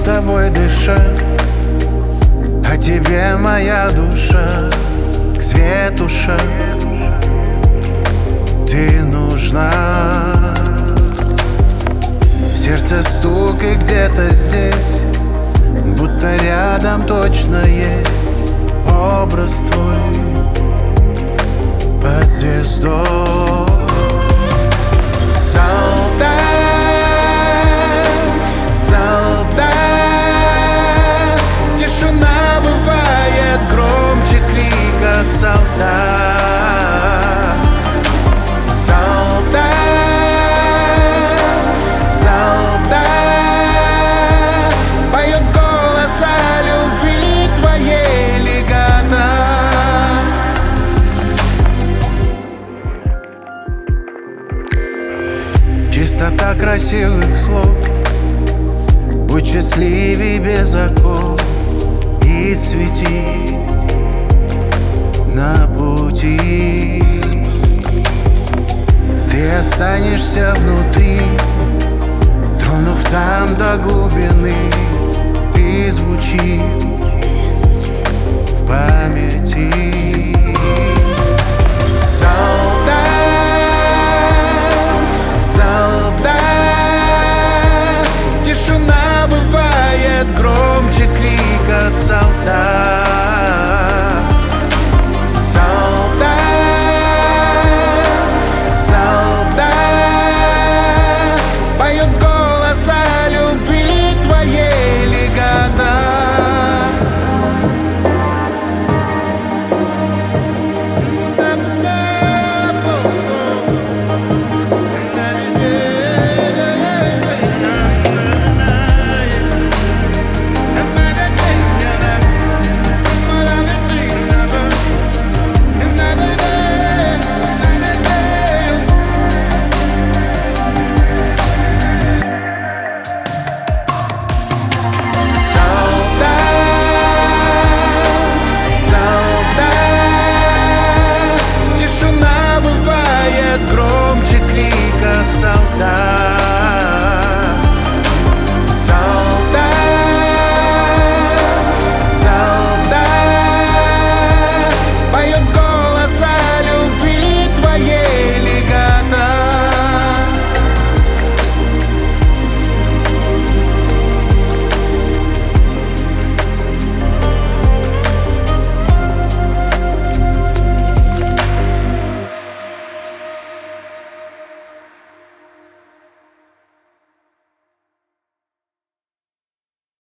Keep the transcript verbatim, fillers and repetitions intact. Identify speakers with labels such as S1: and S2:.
S1: тобой дышать, а тебе моя душа к свету шаг. Ты нужна. Сердце стук и где-то здесь, будто рядом точно есть образ твой под звездой. Солдат, солдат, тишина бывает громче крика солдат. Солдат, солдат, поет голос о любви твоей легато. Чистота красивых слов, будь счастливей без оков и свети на пути. Ты останешься внутри